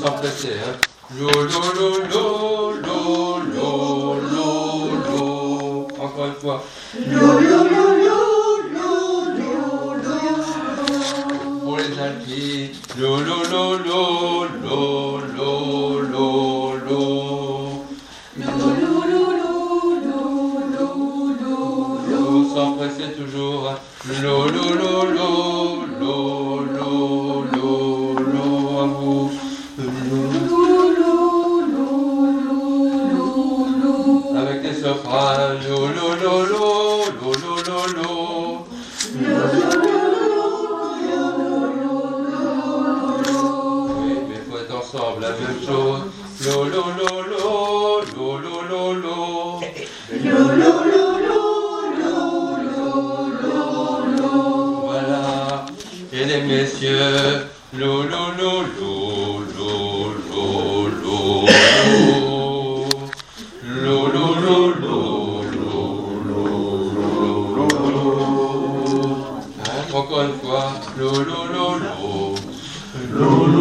s'empresser, hein. Lo, lo, lo, lo, lo, lo, lo, lo. Encore une fois. Lo, lo, lo, lo, lo, lo, lo. Pour les alpines. Lo, lo, lo, lo, lo, lo, lo, lo. S'empresser toujours. Lo, lo, lo, lo, lo, lo, lo, lo, à vous. Avec les sopranes. Lo, lo, lo, lo, lo, lo, lo, lo. Oui, mais il faut être ensemble, la même chose. Lo, lo, lo, lo, lo, lo, lo, lo. Lo, lo, lo. Et les messieurs, lo lo lo lo lo lo lo lo lo lo lo lo lo lo. Encore une fois, lo lo lo lo lo.